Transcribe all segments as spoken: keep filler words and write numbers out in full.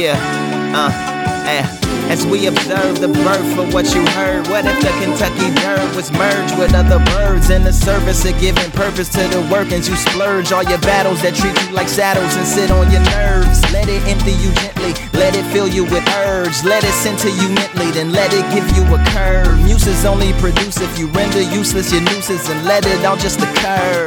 Yeah, uh, eh. As we observe the birth of what you heard, what if the Kentucky Derby was merged with other birds in the service of giving purpose to the workings? You splurge all your battles that treat you like saddles and sit on your nerves. Let it empty you gently, let it fill you with urge. Let it center you mentally, then let it give you a curve. Muses only produce if you render useless your nooses and let it all just occur.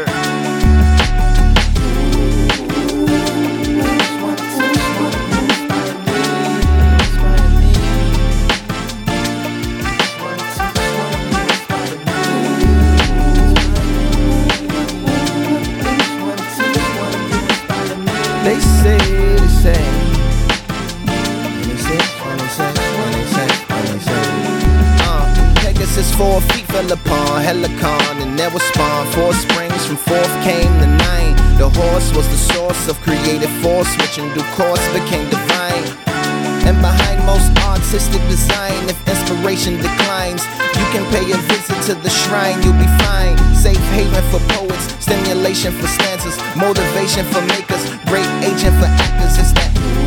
They say, they say, twenty-six, twenty-six, twenty-six, twenty-six. Uh, Pegasus four feet fell upon Helicon, and there was spawn. Four springs from fourth came the nine. The horse was the source of creative force, which in due course became divine. And behind most artistic design, if inspiration declines, you can pay a visit to the shrine, you'll be fine. Safe haven for poets, stimulation for stanzas, motivation for makers, great agent for actors. It's that